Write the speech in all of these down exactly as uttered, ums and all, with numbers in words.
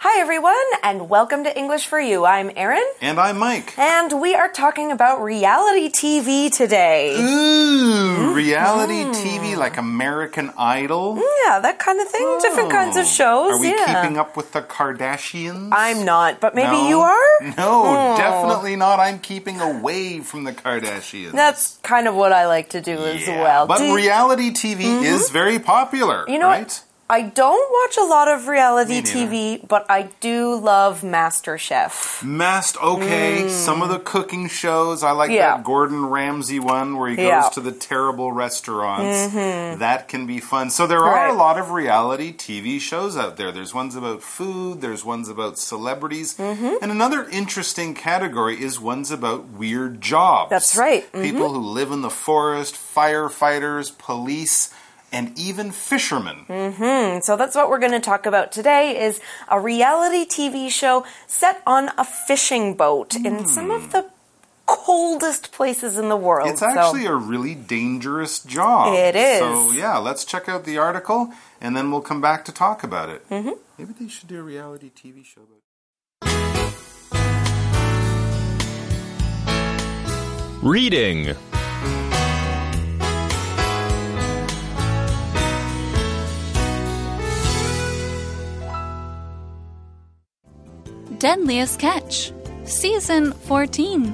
Hi everyone, and welcome to English for You. I'm Erin. And I'm Mike. And we are talking about reality T V today. Ooh, mm-hmm. reality T V like American Idol? Yeah, that kind of thing. Oh. Different kinds of shows. Are we yeah. keeping up with the Kardashians? I'm not, but maybe no? you are? No, oh. definitely not. I'm keeping away from the Kardashians. That's kind of what I like to do yeah, as well. But do reality T V mm-hmm. is very popular, you know right? What? I don't watch a lot of reality T V, but I do love MasterChef. Mast, okay. Mm. Some of the cooking shows. I like yeah. that Gordon Ramsay one where he goes yeah. to the terrible restaurants. Mm-hmm. That can be fun. So there right. are a lot of reality T V shows out there. There's ones about food. There's ones about celebrities. Mm-hmm. And another interesting category is ones about weird jobs. That's right. Mm-hmm. People who live in the forest, firefighters, police, and even fishermen. Mm-hmm. So that's what we're going to talk about today is a reality T V show set on a fishing boat mm. in some of the coldest places in the world. It's actually so. a really dangerous job. It is. So yeah, let's check out the article and then we'll come back to talk about it. Mm-hmm. Maybe they should do a reality T V show about it. Reading. Deadliest Catch, Season fourteen.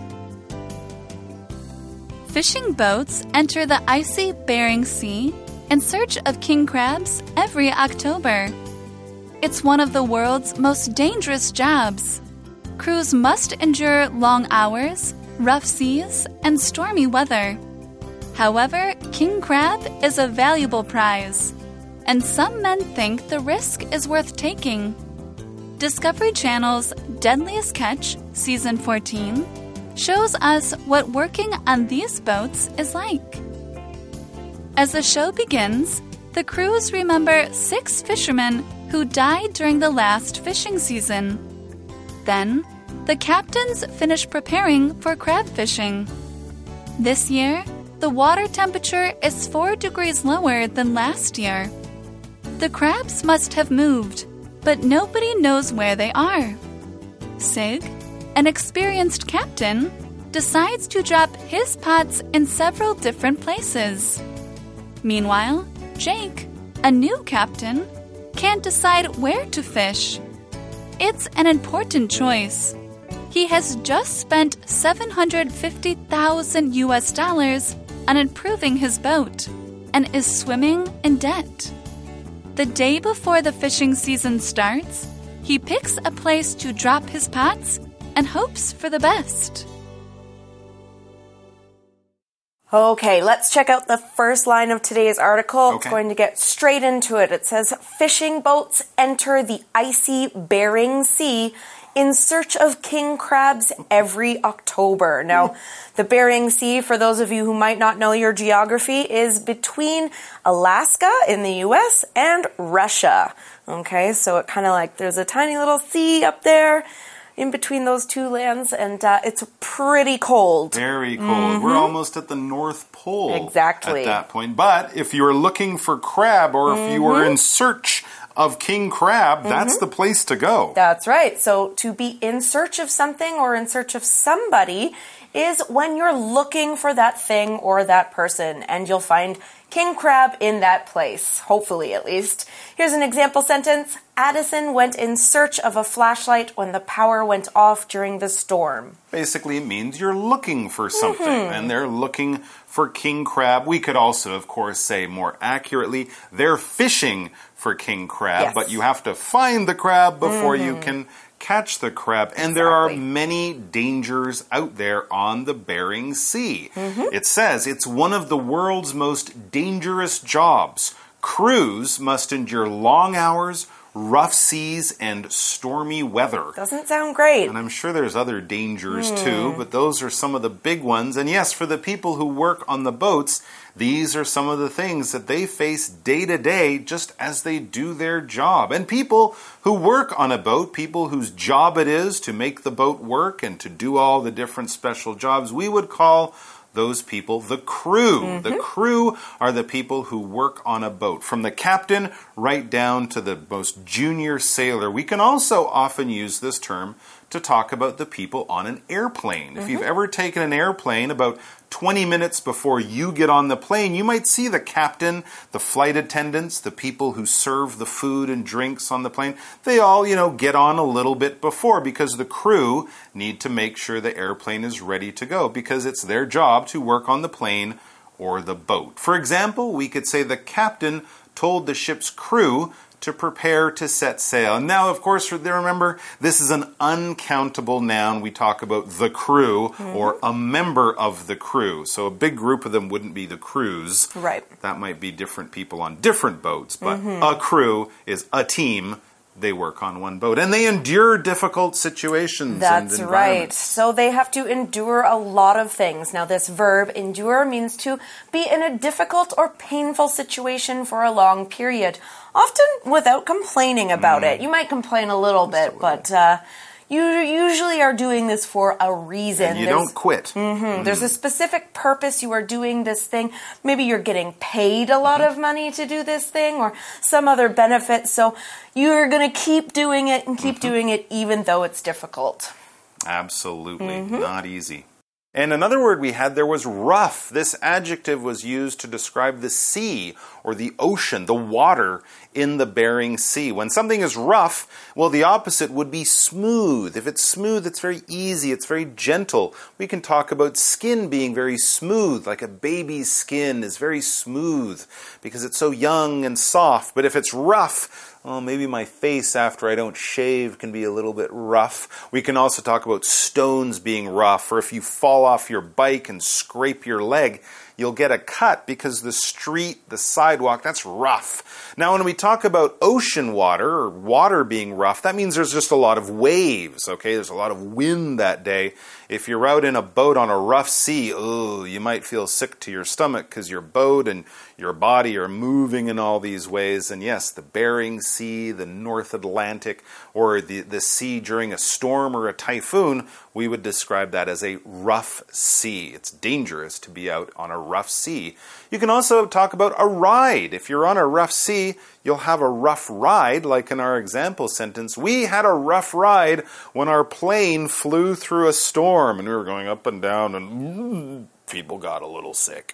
Fishing boats enter the icy Bering Sea in search of king crabs every October. It's one of the world's most dangerous jobs. Crews must endure long hours, rough seas, and stormy weather. However, king crab is a valuable prize, and some men think the risk is worth taking. Discovery Channel's Deadliest Catch, Season fourteen, shows us what working on these boats is like. As the show begins, the crews remember six fishermen who died during the last fishing season. Then, the captains finish preparing for crab fishing. This year, the water temperature is four degrees lower than last year. The crabs must have moved, but nobody knows where they are. Sig, an experienced captain, decides to drop his pots in several different places. Meanwhile, Jake, a new captain, can't decide where to fish. It's an important choice. He has just spent seven hundred fifty thousand U S dollars on improving his boat and is swimming in debt. The day before the fishing season starts, he picks a place to drop his pots and hopes for the best. Okay, let's check out the first line of today's article. Okay. It's going to get straight into it. It says, fishing boats enter the icy Bering Sea in search of king crabs every October. Now, the Bering Sea, for those of you who might not know your geography, is between Alaska in the U S and Russia. Okay, so it kind of like there's a tiny little sea up there in between those two lands, and uh, it's pretty cold. Very cold. Mm-hmm. We're almost at the North Pole exactly. at that point. But if you're looking for crab or if mm-hmm. you were in search of king crab, mm-hmm. that's the place to go. That's right. So to be in search of something or in search of somebody is when you're looking for that thing or that person, and you'll find king crab in that place, hopefully at least. Here's an example sentence. Addison went in search of a flashlight when the power went off during the storm. Basically, it means you're looking for something, mm-hmm. and they're looking for king crab. We could also, of course, say more accurately, they're fishing for king crab, yes. but you have to find the crab before mm-hmm. you can catch the crab. And exactly. there are many dangers out there on the Bering Sea. Mm-hmm. It says it's one of the world's most dangerous jobs. Crews must endure long hours, rough seas, and stormy weather. Doesn't sound great. And I'm sure there's other dangers mm. too, but those are some of the big ones. And yes, for the people who work on the boats, these are some of the things that they face day to day just as they do their job. And people who work on a boat, people whose job it is to make the boat work and to do all the different special jobs, we would call those people the crew. Mm-hmm. The crew are the people who work on a boat. From the captain right down to the most junior sailor. We can also often use this term to talk about the people on an airplane. Mm-hmm. If you've ever taken an airplane, about twenty minutes before you get on the plane, you might see the captain, the flight attendants, the people who serve the food and drinks on the plane. They all, you know, get on a little bit before because the crew need to make sure the airplane is ready to go because it's their job to work on the plane or the boat. For example, we could say the captain told the ship's crew to prepare to set sail. And now, of course, remember, this is an uncountable noun. We talk about the crew mm-hmm. or a member of the crew. So a big group of them wouldn't be the crews. Right. That might be different people on different boats. But mm-hmm. a crew is a team. They work on one boat. And they endure difficult situations That's and right. environments. So they have to endure a lot of things. Now, this verb, endure, means to be in a difficult or painful situation for a long period, often without complaining about mm. it. You might complain a little bit, a little. but uh, you usually are doing this for a reason. And you There's, don't quit. Mm-hmm, mm. There's a specific purpose you are doing this thing. Maybe you're getting paid a lot mm-hmm. of money to do this thing or some other benefit. So you're going to keep doing it and keep mm-hmm. doing it even though it's difficult. Absolutely. Mm-hmm. Not easy. And another word we had there was rough. This adjective was used to describe the sea or the ocean, the water in the Bering Sea. When something is rough, well, the opposite would be smooth. If it's smooth, it's very easy, it's very gentle. We can talk about skin being very smooth, like a baby's skin is very smooth because it's so young and soft. But if it's rough, well, maybe my face after I don't shave can be a little bit rough. We can also talk about stones being rough, or if you fall off your bike and scrape your leg, you'll get a cut because the street, the sidewalk, that's rough. Now, when we talk about ocean water or water being rough, that means there's just a lot of waves, okay? There's a lot of wind that day. If you're out in a boat on a rough sea, oh, you might feel sick to your stomach because your boat and your body are moving in all these ways. And yes, the Bering Sea, the North Atlantic, or the, the sea during a storm or a typhoon, we would describe that as a rough sea. It's dangerous to be out on a rough sea. You can also talk about a ride. If you're on a rough sea, you'll have a rough ride, like in our example sentence. We had a rough ride when our plane flew through a storm, and we were going up and down, and people got a little sick.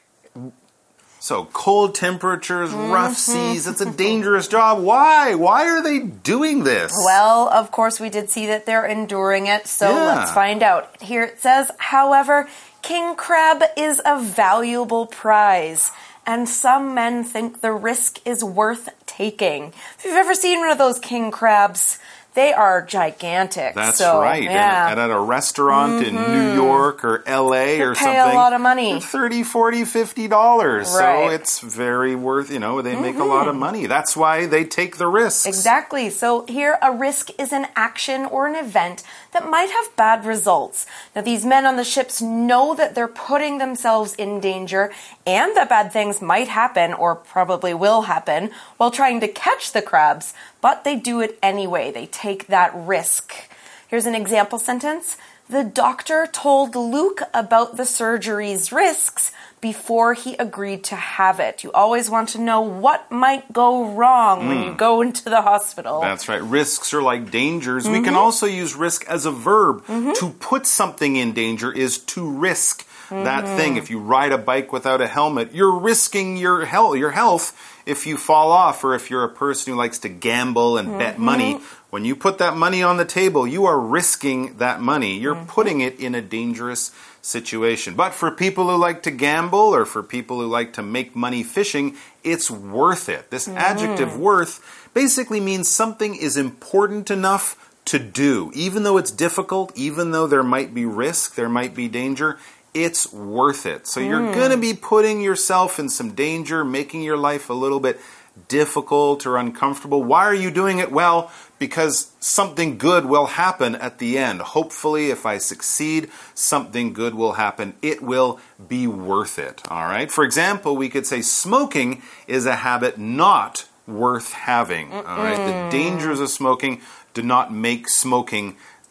So cold temperatures, mm-hmm. rough seas, it's a dangerous job. Why? Why are they doing this? Well, of course, we did see that they're enduring it, so yeah. let's find out. Here it says, however, king crab is a valuable prize, and some men think the risk is worth taking. If you've ever seen one of those king crabs, they are gigantic. That's so, right. Yeah. And at a restaurant mm-hmm. in New York or L A you or pay something, a lot of money. thirty, forty, fifty dollars. Right. So it's very worth, you know, they mm-hmm. make a lot of money. That's why they take the risks. Exactly. So here, a risk is an action or an event that might have bad results. Now, these men on the ships know that they're putting themselves in danger and that bad things might happen or probably will happen while trying to catch the crabs, but they do it anyway. They take that risk. Here's an example sentence. The doctor told Luke about the surgery's risks before he agreed to have it. You always want to know what might go wrong mm. when you go into the hospital. That's right. Risks are like dangers. Mm-hmm. We can also use risk as a verb. Mm-hmm. To put something in danger is to risk mm-hmm. that thing. If you ride a bike without a helmet, you're risking your health, your health if you fall off, or if you're a person who likes to gamble and mm-hmm. bet money. When you put that money on the table, you are risking that money. You're mm-hmm. putting it in a dangerous situation. But for people who like to gamble or for people who like to make money fishing, it's worth it. This mm-hmm. adjective worth basically means something is important enough to do. Even though it's difficult, even though there might be risk, there might be danger, it's worth it. So mm. you're going to be putting yourself in some danger, making your life a little bit difficult or uncomfortable. Why are you doing it? Well, because something good will happen at the end. Hopefully, if I succeed, something good will happen. It will be worth it. All right. For example, we could say smoking is a habit not worth having. Mm-mm. All right. The dangers of smoking do not make smoking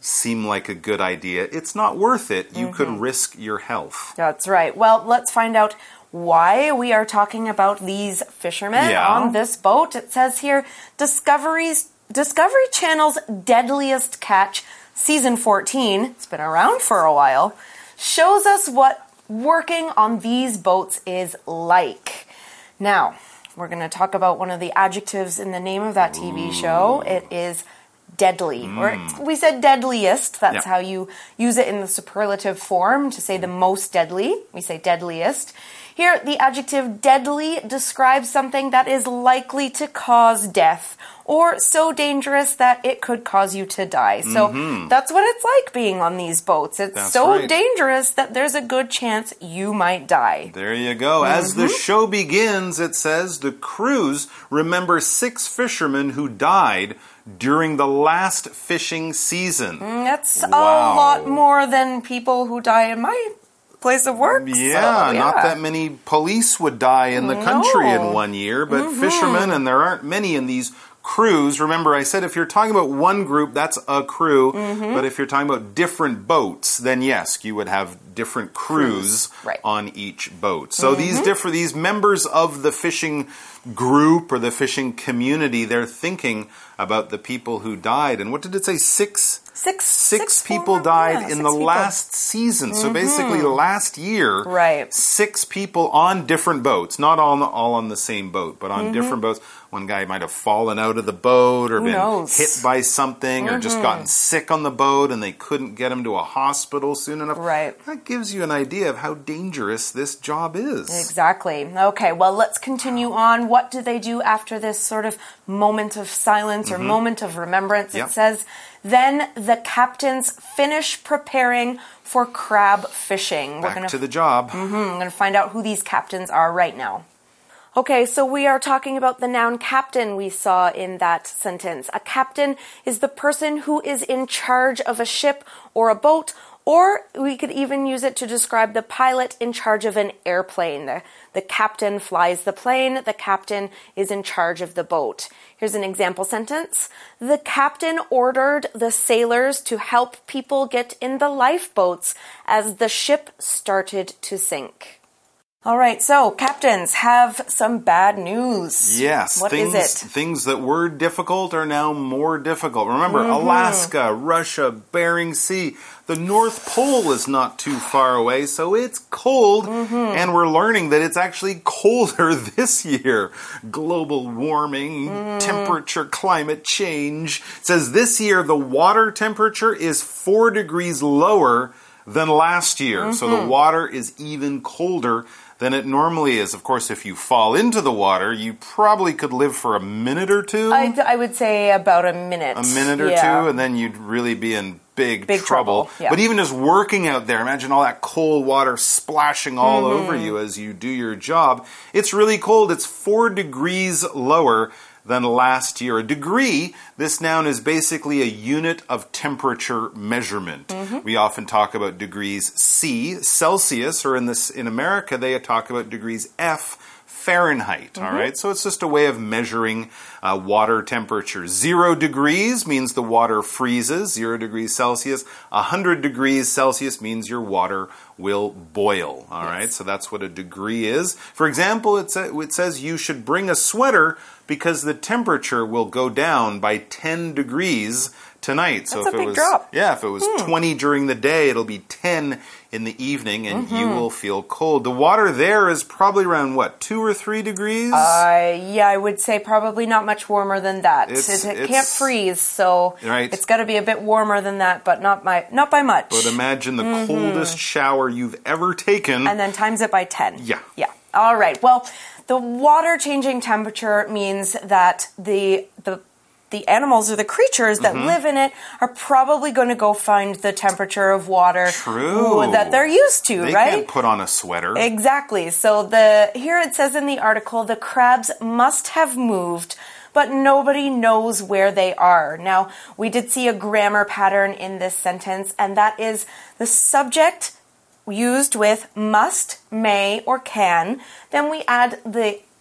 seem like a good idea, it's not worth it. You mm-hmm. could risk your health. That's right. Well, let's find out why we are talking about these fishermen yeah. on this boat. It says here, Discovery's Discovery Channel's Deadliest Catch, Season fourteen, it's been around for a while, shows us what working on these boats is like. Now, we're going to talk about one of the adjectives in the name of that T V Ooh. show. It is deadly. Mm. Or we said deadliest. That's yep. how you use it in the superlative form to say the most deadly. We say deadliest. Here, the adjective deadly describes something that is likely to cause death or so dangerous that it could cause you to die. So mm-hmm. that's what it's like being on these boats. It's that's so right. dangerous that there's a good chance you might die. There you go. Mm-hmm. As the show begins, it says the crews remember six fishermen who died during the last fishing season. Mm, that's wow. a lot more than people who die in my place of work. Yeah, so, yeah, not that many police would die in the country no. in one year, but mm-hmm. fishermen, and there aren't many in these crews. Remember, I said if you're talking about one group, that's a crew, mm-hmm. but if you're talking about different boats, then yes, you would have different crews, crews. Right. on each boat. So mm-hmm. these different these members of the fishing group or the fishing community, they're thinking about the people who died. And what did it say? Six? Six, six, six people four, died yeah, in the people. last season. Mm-hmm. So basically last year, right. six people on different boats, not all on the, all on the same boat, but on mm-hmm. different boats. One guy might have fallen out of the boat or Who been knows? hit by something mm-hmm. or just gotten sick on the boat and they couldn't get him to a hospital soon enough. Right. That gives you an idea of how dangerous this job is. Exactly. Okay, well, let's continue on. What do they do after this sort of moment of silence or mm-hmm. moment of remembrance? Yep. It says, then the captains finish preparing for crab fishing. Back We're gonna, to the job. Mm-hmm, I'm going to find out who these captains are right now. Okay, so we are talking about the noun captain we saw in that sentence. A captain is the person who is in charge of a ship or a boat, or we could even use it to describe the pilot in charge of an airplane. The, the captain flies the plane, the captain is in charge of the boat. Here's an example sentence. The captain ordered the sailors to help people get in the lifeboats as the ship started to sink. All right, so captains have some bad news. Yes. What things, is it? Things that were difficult are now more difficult. Remember, mm-hmm. Alaska, Russia, Bering Sea. The North Pole is not too far away, so it's cold. Mm-hmm. And we're learning that it's actually colder this year. Global warming, mm. temperature, climate change. It says this year the water temperature is four degrees lower than last year. Mm-hmm. So the water is even colder than it normally is. Of course, if you fall into the water, you probably could live for a minute or two. I, I would say about a minute. A minute or yeah. two, and then you'd really be in big, big trouble. trouble. Yeah. But even just working out there, imagine all that cold water splashing all mm-hmm. over you as you do your job. It's really cold. It's four degrees lower than last year. A degree, this noun is basically a unit of temperature measurement. Mm-hmm. We often talk about degrees C, Celsius, or in this in America they talk about degrees F, Fahrenheit. Mm-hmm. All right, so it's just a way of measuring uh, water temperature. Zero degrees means the water freezes. Zero degrees Celsius. A hundred degrees Celsius means your water will boil. All yes. right, so that's what a degree is. For example, it, sa- it says you should bring a sweater because the temperature will go down by ten degrees tonight. So That's if a it big was drop. yeah, if it was hmm. twenty during the day, it'll be ten in the evening, and mm-hmm. you will feel cold. The water there is probably around what, two or three degrees? Uh, yeah, I would say probably not much warmer than that. It's, it it it's, can't freeze, so right. it's got to be a bit warmer than that, but not by not by much. But imagine the mm-hmm. coldest shower you've ever taken, and then times it by ten. Yeah, yeah. All right. Well, the water changing temperature means that the the the animals or the creatures that mm-hmm. live in it are probably going to go find the temperature of water True. that they're used to, they right? They can't put on a sweater. Exactly. So the here it says in the article, the crabs must have moved, but nobody knows where they are. Now, we did see a grammar pattern in this sentence, and that is the subject used with must, may, or can. Then we add the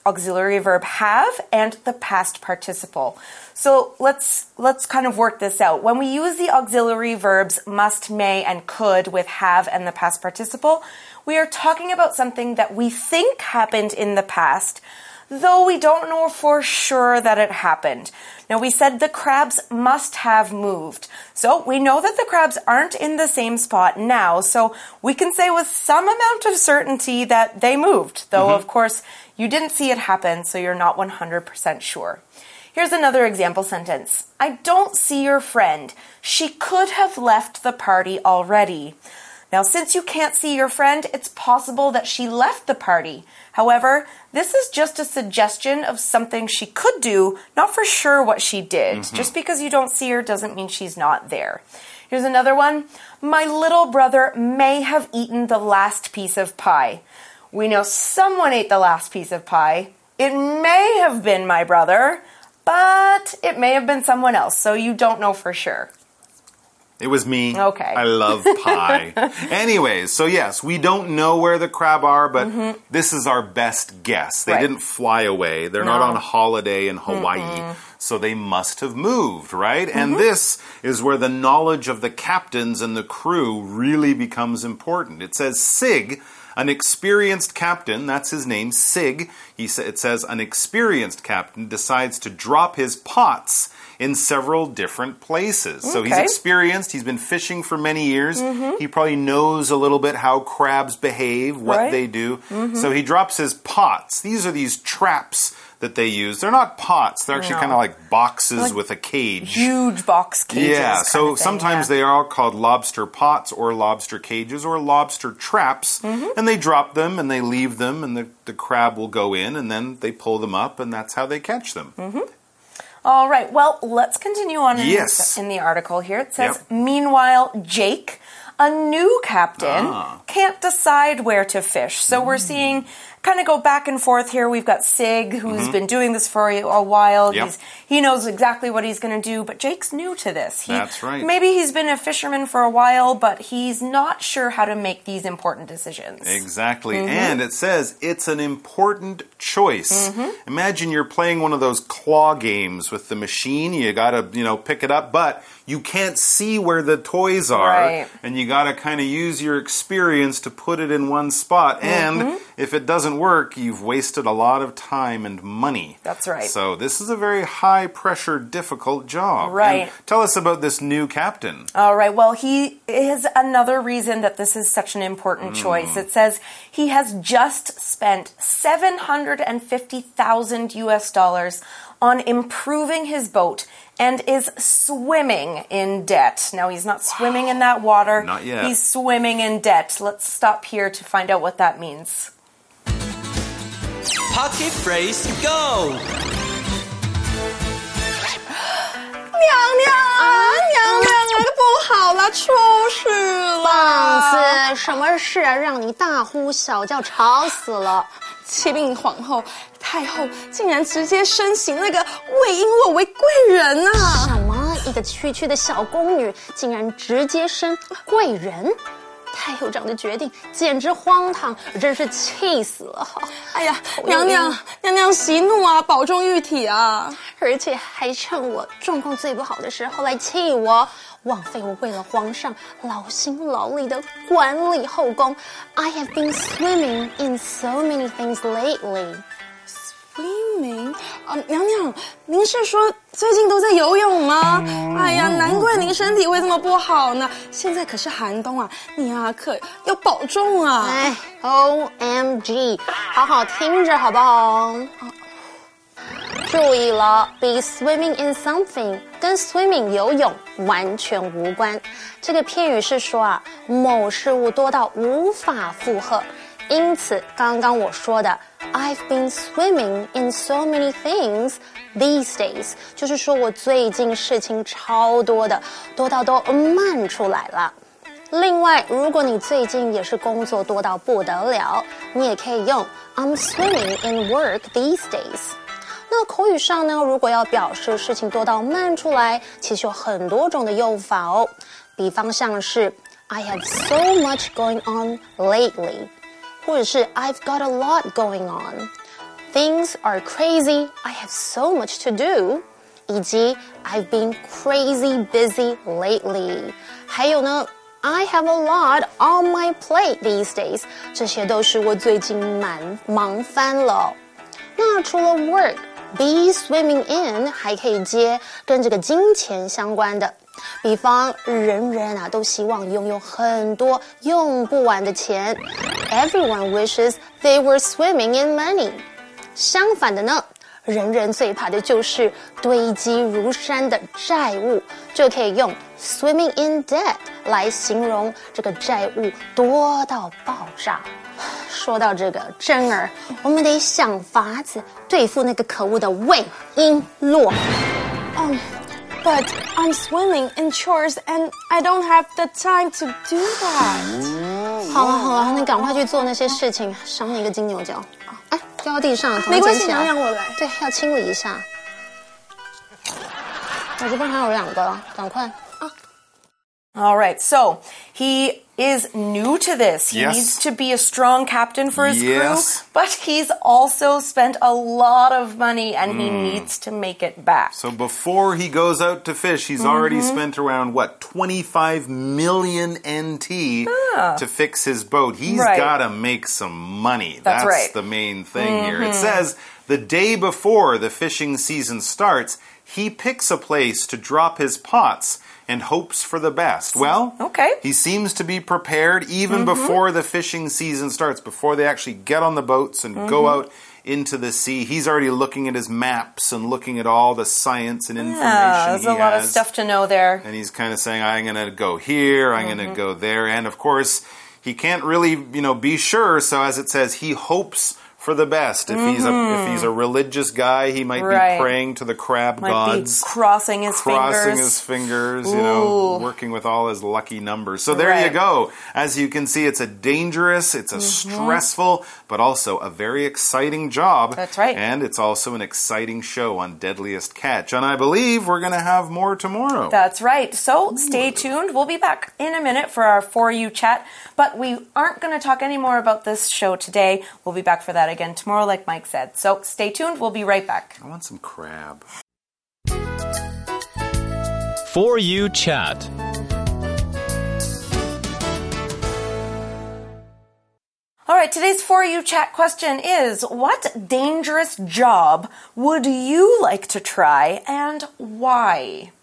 auxiliary verb have and the past participle. So let's let's kind of work this out. When we use the auxiliary verbs must, may, and could with have and the past participle, we are talking about something that we think happened in the past, though we don't know for sure that it happened. Now, we said the crabs must have moved. So we know that the crabs aren't in the same spot now, so we can say with some amount of certainty that they moved, though, mm-hmm. of course, you didn't see it happen, so you're not one hundred percent sure. Here's another example sentence. I don't see your friend. She could have left the party already. Now, since you can't see your friend, it's possible that she left the party. However, this is just a suggestion of something she could do, not for sure what she did. Mm-hmm. Just because you don't see her doesn't mean she's not there. Here's another one. My little brother may have eaten the last piece of pie. We know someone ate the last piece of pie. It may have been my brother, but it may have been someone else, so you don't know for sure. It was me. Okay. I love pie. Anyways, so yes, we don't know where the crab are, but mm-hmm. this is our best guess. They right. didn't fly away. They're no. not on holiday in Hawaii, mm-hmm. so they must have moved, right? Mm-hmm. And this is where the knowledge of the captains and the crew really becomes important. It says Sig, an experienced captain, that's his name, Sig. He sa- it says an experienced captain decides to drop his pots in several different places. Okay. So he's experienced, he's been fishing for many years. Mm-hmm. He probably knows a little bit how crabs behave, what right. they do. Mm-hmm. So he drops his pots. These are these traps that they use. They're not pots. They're actually no. kind of like boxes like with a cage. Huge box cages. Yeah, so thing, sometimes yeah. they are called lobster pots or lobster cages or lobster traps. Mm-hmm. And they drop them and they leave them and the, the crab will go in and then they pull them up and that's how they catch them. Mm-hmm. All right, well, let's continue on in, yes. in the article here. It says, yep. meanwhile, Jake, a new captain, ah. can't decide where to fish. So mm. we're seeing kind of go back and forth here. We've got Sig, who's mm-hmm. been doing this for a, a while. Yep. He's, he knows exactly what he's going to do, but Jake's new to this. He, That's right. Maybe he's been a fisherman for a while, but he's not sure how to make these important decisions. Exactly. Mm-hmm. And it says it's an important choice. Mm-hmm. Imagine you're playing one of those claw games with the machine. You got to, you know, pick it up, but you can't see where the toys are. Right. And you got to kind of use your experience to put it in one spot. Mm-hmm. And if it doesn't work, you've wasted a lot of time and money. That's right. So this is a very high-pressure, difficult job. Right. And tell us about this new captain. All right. Well, he is another reason that this is such an important mm. choice. It says he has just spent seven hundred fifty thousand U S dollars on improving his boat and is swimming in debt. Now, he's not swimming wow. in that water. Not yet. He's swimming in debt. Let's stop here to find out what that means. Pocket phrase go! 娘娘啊，娘娘啊，不好了，出事了！ 放肆！什么事啊？让你大呼小叫，吵死了！ 启禀皇后，太后竟然直接申请那个魏璎珞为贵人啊！ 什么？一个区区的小宫女，竟然直接升贵人？太后长的决定简直荒唐，真是气死了！ 哎呀，娘娘，娘娘息怒啊，保重玉体啊！ 而且还趁我状况最不好的时候来气我，枉费我为了皇上劳心劳力的管理后宫。I have been swimming in so many things lately. Swimming？ 啊，娘娘，您是说最近都在游泳吗？哎呀，难怪您身体会这么不好呢。现在可是寒冬啊，你啊可要保重啊！ 哎 ，O M G， 好好听着好不好？注意了 ，be swimming in something 跟 swimming 游泳完全无关。这个片语是说啊，某事物多到无法负荷。因此，刚刚我说的 I've been swimming in so many things these days， 就是说我最近事情超多的，多到都漫出来了。另外，如果你最近也是工作多到不得了，你也可以用 I'm swimming in work these days。那口语上呢，如果要表示事情多到漫出来，其实有很多种的用法哦。比方像是 I have so much going on lately。或者是 I've got a lot going on， Things are crazy. I have so much to do. 以及 I've been crazy busy lately. 还有呢 I have a lot on my plate these days. 这些都是我最近蛮忙翻了。那除了 work, be swimming in 还可以接跟这个金钱相关的。比方人人啊都希望拥有很多用不完的钱。Everyone wishes they were swimming in money. 相反的呢，人人最怕的就是堆积如山的债务，就可以用 swimming in debt 来形容这个债务多到爆炸。说到这个珍儿，我们得想法子对付那个可恶的魏璎珞。 Um, but I'm swimming in chores and I don't have the time to do that. 好了好了，你赶快去做那些事情，赏你一个金牛角。哎，掉到地上， 没关系， 娘娘娘我来。 对，要清理一下。我这边还有两个，赶快。 All right, so he is new to this. He Yes. needs to be a strong captain for his Yes. crew, but he's also spent a lot of money and he needs to make it back. So before he goes out to fish, he's already spent around, what, twenty-five million N T to fix his boat. He's Right. got to make some money. That's right. the main thing here. It says the day before the fishing season starts, he picks a place to drop his pots and hopes for the best. Well, Okay. he seems to be prepared even before the fishing season starts, before they actually get on the boats and go out into the sea. He's already looking at his maps and looking at all the science and information Yeah, there's he a lot has. of stuff to know there. And he's kind of saying, I'm going to go here, I'm going to go there. And of course, he can't really, you know, be sure. So as it says, he hopes for the best. If he's a if he's a religious guy, he might Right. be praying to the crab Might gods. be crossing his crossing fingers. his fingers, you know, Ooh. working with all his lucky numbers. So there you Right. go. As you can see, it's a dangerous, it's a stressful, but also a very exciting job. That's right. And it's also an exciting show on Deadliest Catch. And I believe we're going to have more tomorrow. That's right. So stay tuned. We'll be back in a minute for our For You chat, but we aren't going to talk any more about this show today. We'll be back for that again tomorrow, like Mike said. So stay tuned. We'll be right back. I want some crab. For You Chat. All right, today's For You chat question is, what dangerous job would you like to try and why?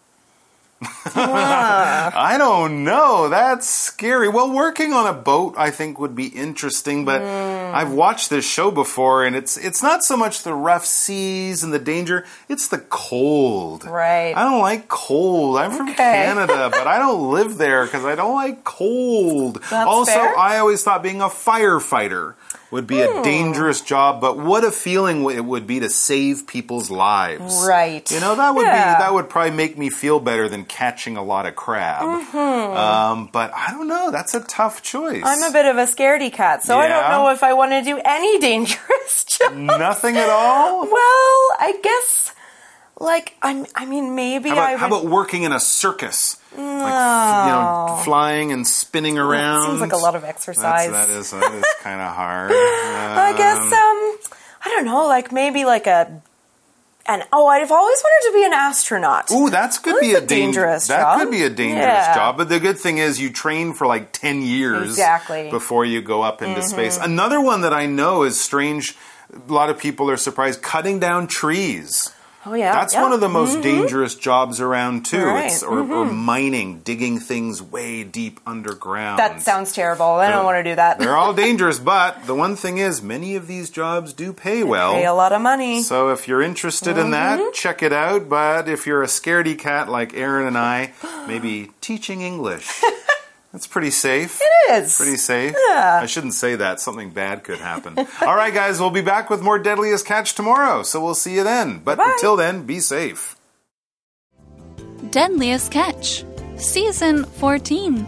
I don't know. That's scary. Well, working on a boat, I think, would be interesting. But Mm. I've watched this show before, and it's it's not so much the rough seas and the danger; it's the cold. Right. I don't like cold. I'm from Okay. Canada, but I don't live there because I don't like cold. That's also, fair. I always thought being a firefighter would be Hmm. a dangerous job. But what a feeling it would be to save people's lives. Right. You know, that would Yeah. be that would probably make me feel better than catching a lot of crab. Um, but I don't know. That's a tough choice. I'm a bit of a scaredy cat, so I don't Yeah? know if I want to do any dangerous job. Nothing at all? Well, I guess, like, I'm, I mean, maybe How about, I would... how about working in a circus? Like, f- you know, flying and spinning around. Seems like a lot of exercise. That's, that is, that is kind of hard. I guess, um, I don't know, like maybe like a, an, oh, I've always wanted to be an astronaut. Ooh, that could That's be a, a dangerous That job. could be a dangerous Yeah. job. But the good thing is you train for like ten years Exactly. before you go up into space. Another one that I know is strange. A lot of people are surprised. Cutting down trees. Oh, yeah. That's yeah. one of the most dangerous jobs around too. Right. It's, or, or mining, digging things way deep underground. That sounds terrible. I don't want to do that. They're all dangerous, but the one thing is, many of these jobs do pay well. Pay a lot of money. So if you're interested in that, check it out. But if you're a scaredy cat like Aaron and I, maybe teaching English. That's pretty safe. It is. Pretty safe. Yeah. I shouldn't say that. Something bad could happen. All right, guys, we'll be back with more Deadliest Catch tomorrow. So we'll see you then. But Bye-bye. until then, be safe. Deadliest Catch, Season fourteen.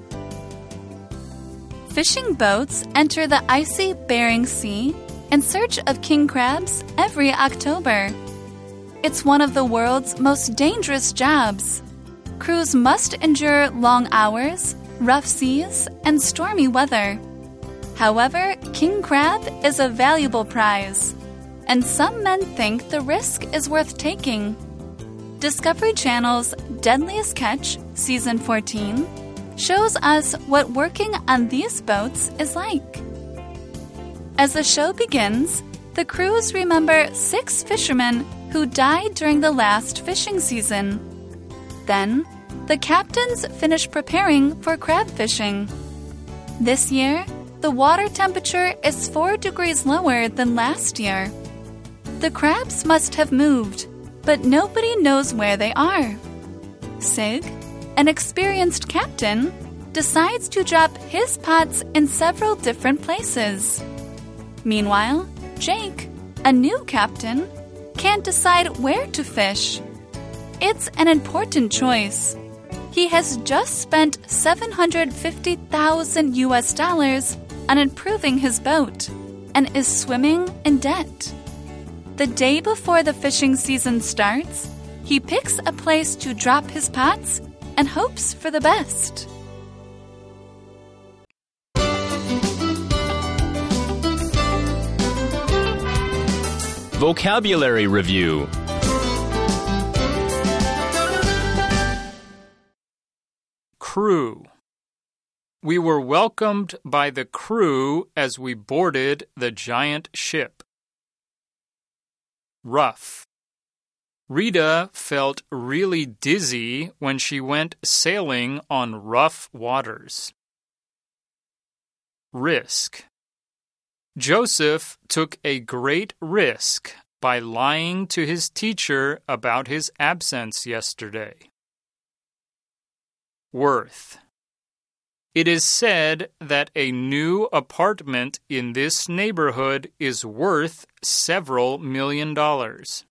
Fishing boats enter the icy Bering Sea in search of king crabs every October. It's one of the world's most dangerous jobs. Crews must endure long hours, rough seas, and stormy weather. However, king crab is a valuable prize. and some men think the risk is worth taking. Discovery Channel's Deadliest Catch, Season fourteen, shows us what working on these boats is like. As the show begins, the crews remember six fishermen who died during the last fishing season. Then, the captains finish preparing for crab fishing. This year, the water temperature is four degrees lower than last year. The crabs must have moved, but nobody knows where they are. Sig, an experienced captain, decides to drop his pots in several different places. Meanwhile, Jake, a new captain, can't decide where to fish. It's an important choice. He has just spent seven hundred fifty thousand U S dollars on improving his boat and is swimming in debt. The day before the fishing season starts, he picks a place to drop his pots and hopes for the best. Vocabulary Review. Crew. We were welcomed by the crew as we boarded the giant ship. Rough. Rita felt really dizzy when she went sailing on rough waters. Risk. Joseph took a great risk by lying to his teacher about his absence yesterday. Worth. It is said that a new apartment in this neighborhood is worth several million dollars.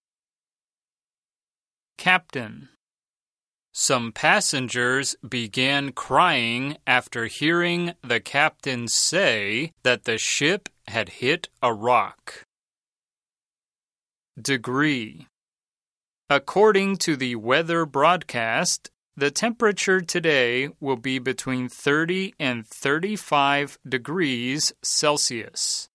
Captain. Some passengers began crying after hearing the captain say that the ship had hit a rock. Degree. According to the weather broadcast, the temperature today will be between thirty and thirty-five degrees Celsius.